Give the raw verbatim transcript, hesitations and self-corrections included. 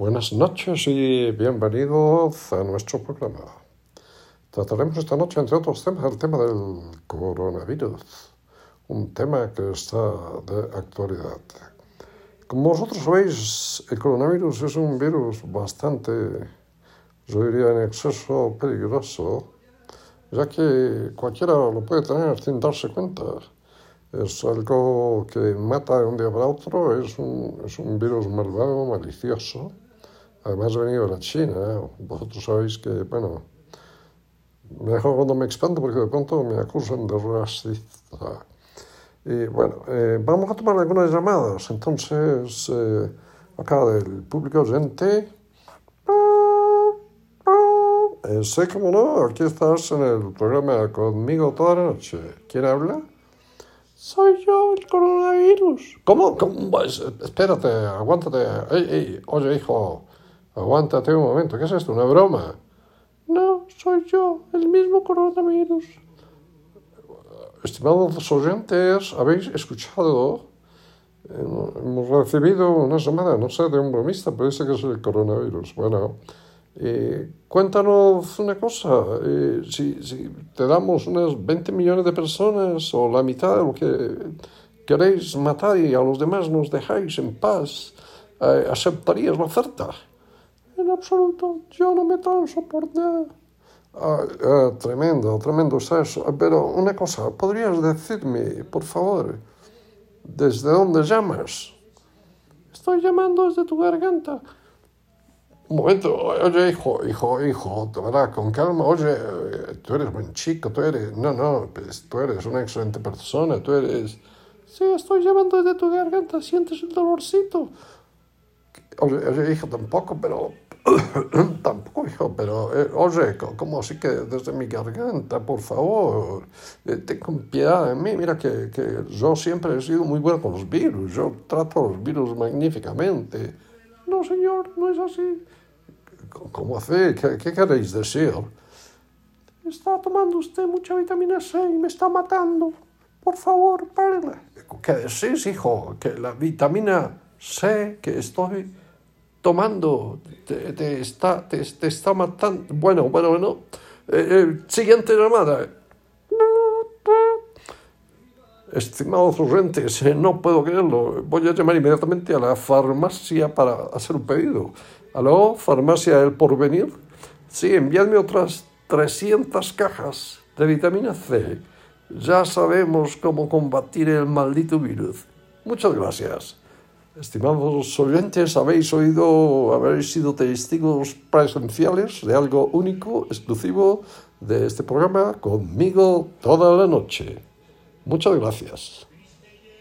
Buenas noches y bienvenidos a nuestro programa. Trataremos esta noche, entre otros temas, el tema del coronavirus, un tema que está de actualidad. Como vosotros sabéis, el coronavirus es un virus bastante, yo diría, en exceso peligroso, ya que cualquiera lo puede tener sin darse cuenta. Es algo que mata de un día para otro, es un, es un virus malvado, malicioso. Además, he venido de la China. Vosotros sabéis que, bueno, mejor cuando me expando porque de pronto me acusan de racista. Y bueno, eh, vamos a tomar algunas llamadas. Entonces, eh, acá del público oyente. Eh, sé cómo no, aquí estás en el programa conmigo toda la noche. ¿Quién habla? Soy yo, el coronavirus. ¿Cómo? ¿Cómo? Espérate, aguántate. Ey, ey, oye, hijo, aguántate un momento. ¿Qué es esto? ¿Una broma? No, soy yo, el mismo coronavirus. Estimados oyentes, habéis escuchado, eh, hemos recibido una llamada, no sé, de un bromista, pero dice que es el coronavirus. Bueno, eh, cuéntanos una cosa, eh, si, si te damos unas veinte millones de personas o la mitad de lo que queréis matar y a los demás nos dejáis en paz, eh, ¿aceptarías la oferta? En absoluto, yo no me transo por nada. Ah, ah, tremendo, tremendo está eso. Pero una cosa, ¿podrías decirme, por favor, desde dónde llamas? Estoy llamando desde tu garganta. Un momento, oye, hijo, hijo, hijo, de verdad, con calma, oye, tú eres buen chico, tú eres, no, no, pues, tú eres una excelente persona, tú eres... Sí, estoy llamando desde tu garganta, ¿sientes el dolorcito? Oye, oye, hijo, tampoco, pero... tampoco, hijo, pero... Eh, oye, ¿cómo así que desde mi garganta? Por favor, eh, ten con piedad de mí. Mira que, que yo siempre he sido muy bueno con los virus. Yo trato los virus magníficamente. No, señor, no es así. ¿Cómo así? ¿Qué, qué queréis decir? Está tomando usted mucha vitamina C y me está matando. Por favor, párele. ¿Qué decís, hijo? Que la vitamina C que estoy tomando te, te, está, te, te está matando. Bueno, bueno, bueno. Eh, eh, siguiente llamada. Estimados oyentes, eh, no puedo creerlo. Voy a llamar inmediatamente a la farmacia para hacer un pedido. ¿Aló? ¿Farmacia del Porvenir? Sí, enviadme otras trescientas cajas de vitamina C. Ya sabemos cómo combatir el maldito virus. Muchas gracias. Estimados oyentes, habéis oído, habéis sido testigos presenciales de algo único, exclusivo de este programa conmigo toda la noche. Muchas gracias.